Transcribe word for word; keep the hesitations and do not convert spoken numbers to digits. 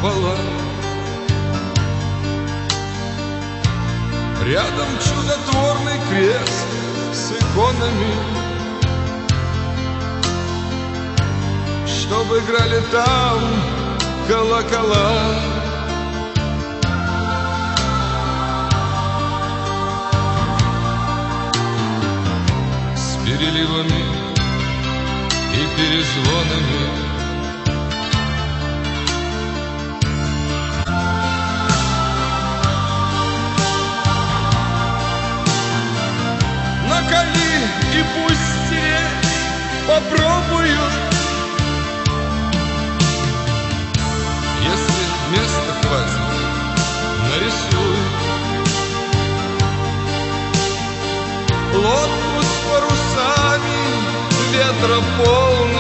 купола. Рядом чудотворный крест с иконами, чтобы играли там колокола. С переливами и перезвонами. Накали и пусть стереть попробуют. Если места хватит, нарисуй лодку с парусами, ветра полной.